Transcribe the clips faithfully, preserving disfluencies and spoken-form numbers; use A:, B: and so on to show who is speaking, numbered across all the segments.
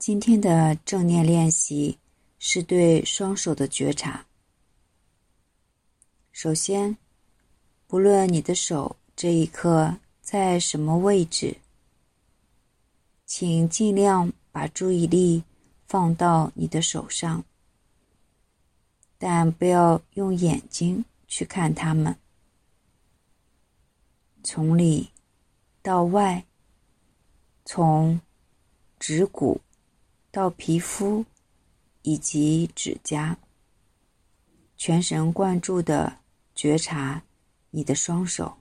A: 今天的正念练习是对双手的觉察。首先，不论你的手这一刻在什么位置，请尽量把注意力放到你的手上，但不要用眼睛去看它们。从里到外，从指骨到皮肤以及指甲，全神贯注地觉察你的双手。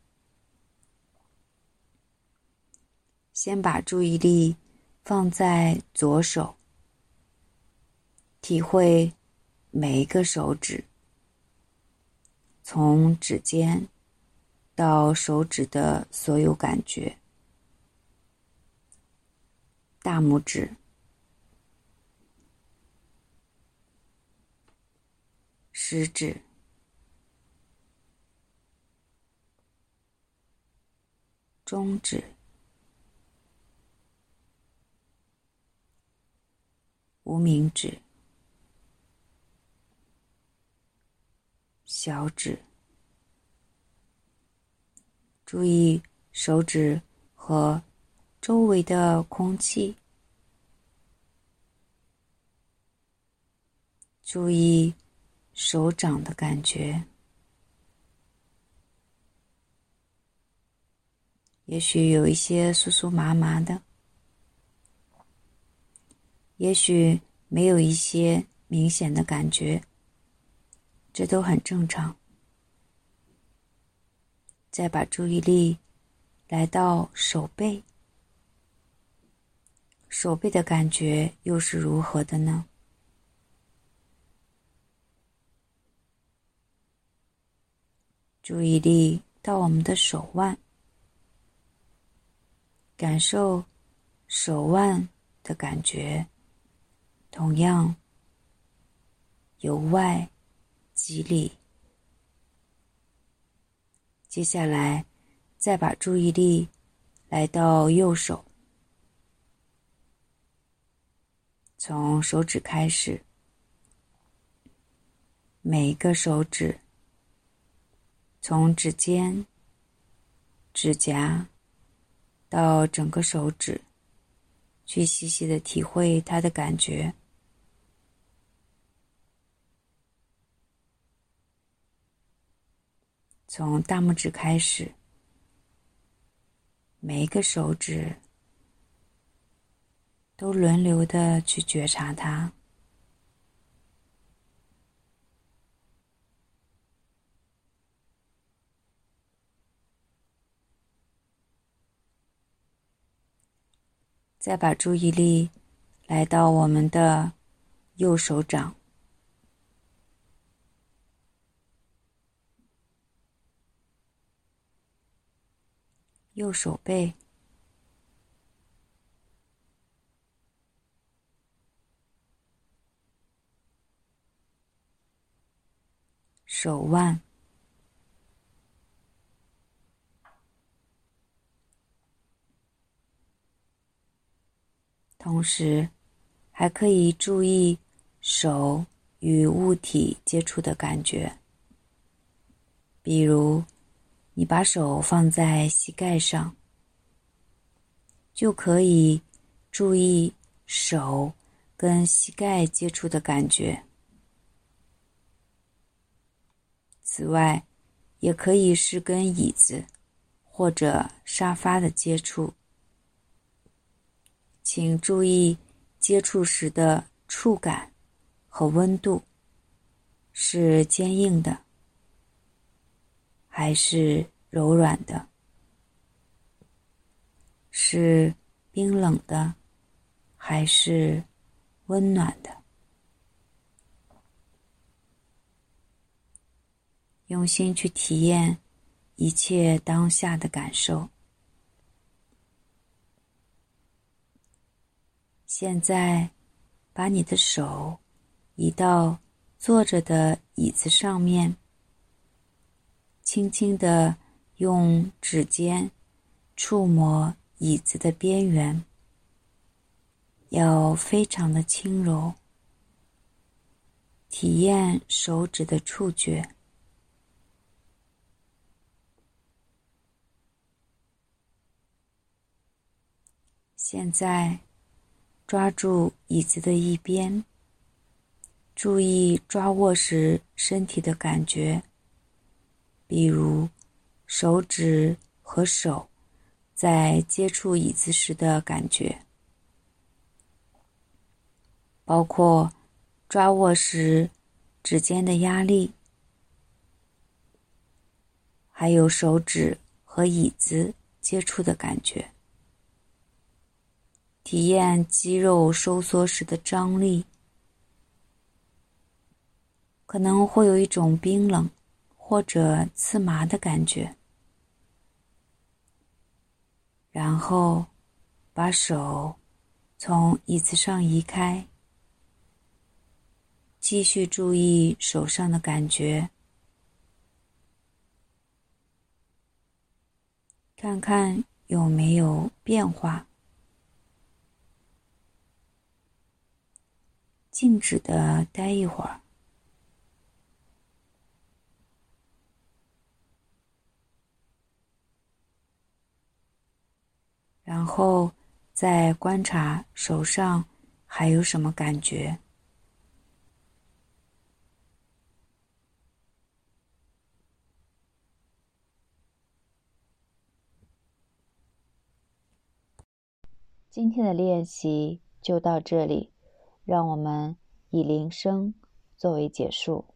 A: 先把注意力放在左手，体会每一个手指，从指尖到手指的所有感觉。大拇指、食指、中指、无名指、小指。注意手指和周围的空气，注意手掌的感觉。也许有一些酥酥麻麻的，也许没有一些明显的感觉，这都很正常。再把注意力来到手背，手背的感觉又是如何的呢？注意力到我们的手腕，感受手腕的感觉，同样由外及里。接下来再把注意力来到右手，从手指开始，每一个手指，从指尖、指甲到整个手指，去细细的体会它的感觉。从大拇指开始，每一个手指都轮流的去觉察它。再把注意力来到我们的右手掌，右手背，手腕，同时还可以注意手与物体接触的感觉。比如你把手放在膝盖上，就可以注意手跟膝盖接触的感觉。此外，也可以是跟椅子或者沙发的接触。请注意接触时的触感和温度，是坚硬的还是柔软的？是冰冷的还是温暖的？用心去体验一切当下的感受。现在把你的手移到坐着的椅子上面，轻轻地用指尖触摸椅子的边缘， 要非常的轻柔，体验手指的触觉。现在抓住椅子的一边，注意抓握时身体的感觉，比如手指和手在接触椅子时的感觉，包括抓握时指尖的压力，还有手指和椅子接触的感觉，体验肌肉收缩时的张力，可能会有一种冰冷或者刺麻的感觉。然后把手从椅子上移开，继续注意手上的感觉，看看有没有变化。静止地待一会儿，然后再观察手上还有什么感觉。今天的练习就到这里，让我们以铃声作为结束。